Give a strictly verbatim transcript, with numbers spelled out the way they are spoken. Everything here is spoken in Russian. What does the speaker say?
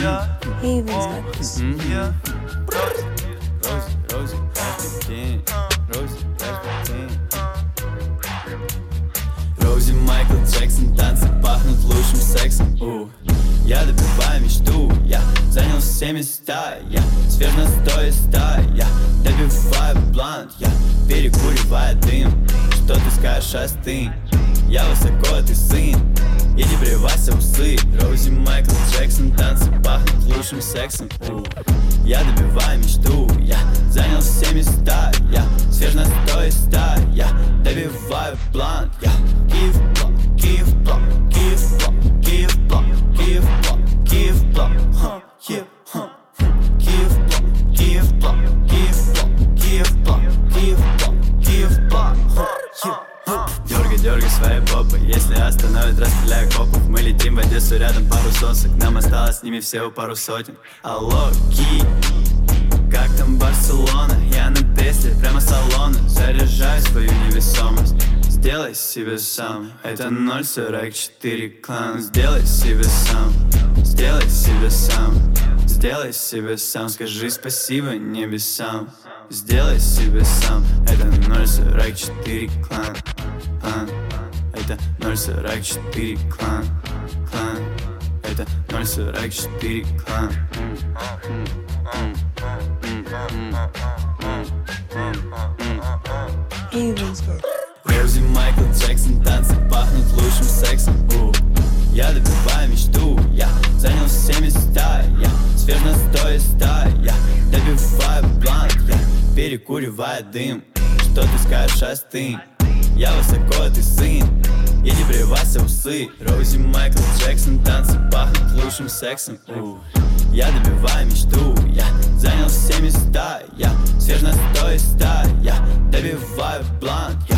Рози, каждый день. Рози, каждый день. Рози, Майкл Джексон, танцы пахнут лучшим сексом. У, я добиваю мечту, я занял все места, я свеж настой ста, я добиваю блант, я перекуриваю дым. Что ты скажешь, остынь? Я высоко, ты сын. Иди привайся усы. Рози, Майкл Джексон, танцы пахнут лучшим сексом. У, я добиваю мечту, я занял все места, я свеж настой ста, я добиваю блант, я Киев блок, Киев блок, Киев блок, Киев блок, Киев блок, Киев блок, ха, yeah, ха, Киев блок, Киев блок, Киев блок, Киев блок, Киев блок, Киев блок, ха, yeah. Дергай, дергай свои попы. Если остановят, расстреляю копов. Мы летим в Одессу, рядом пару сосок. Нам осталось с ними всего пару сотен. Алло, Ки, как там Барселона? Я на Тесле, прямо салона. Заряжаю свою невесомость. Сделай себе сам. Это ноль сорок четыре клан. Сделай себе сам. Сделай себе сам. Сделай себе сам. Скажи спасибо небесам. Сделай себе сам. Это ноль сорок четыре клан. Клан. Это ноль сорок четыре клан. Клан. Это ноль сорок четыре клан. Рози, Майкл Джексон, танцы пахнут лучшим сексом. У, я добиваю мечту, я занял все места, я свеж настой ста, я добиваю блант, я перекуриваю дым. Что ты скажешь, остынь? Я высоко, ты сын. Иди привайся усы. Рози, Майкл Джексон, танцы пахнут лучшим сексом. У, я добиваю мечту, я занял все места, я свеж настой ста, я добиваю блант, я